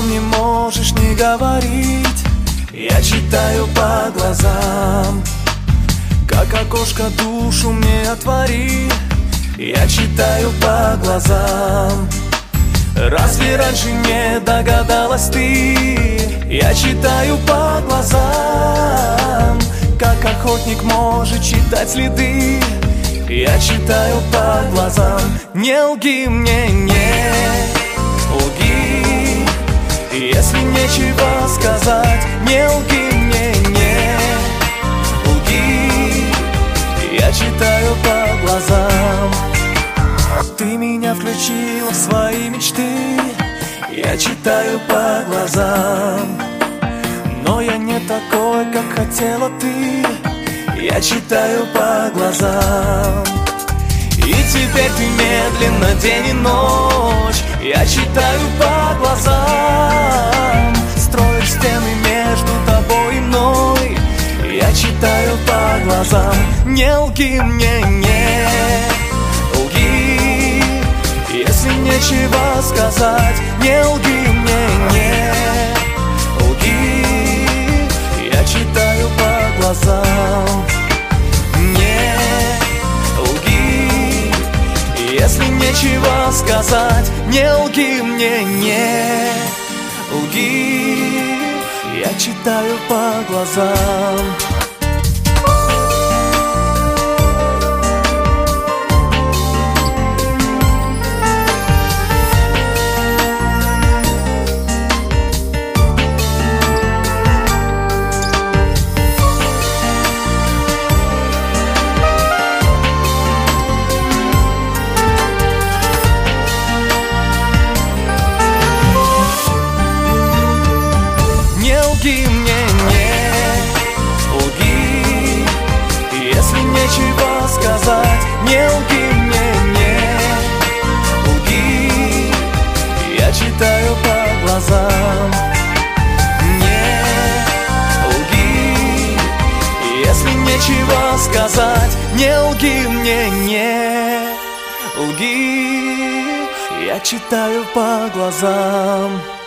что мне можешь не говорить. Я читаю по глазам, как окошко душу мне отвори. Я читаю по глазам. Разве раньше не догадалась ты? Я читаю по глазам, как охотник может читать следы. Я читаю по глазам. Не лги мне, не лги, если нечего сказать. Не лги мне, не лги, я читаю по глазам. Ты меня включила в свои мечты. Я читаю по глазам, но я не такой, как хотела ты. Я читаю по глазам. И теперь ты медленно, день и ночь. Я читаю по глазам. Строишь стены между тобой и мной. Я читаю по глазам. Не лги мне, не лги, если нечего сказать. Не лги мне, не лги, я читаю по глазам. Не лги, если нечего сказать. Не лги мне, не лги, я читаю по глазам. Не лги мне, не лги, если нечего сказать. Не лги мне, не лги, я читаю по глазам. Не лги, если нечего сказать. Не лги мне, не лги, я читаю по глазам.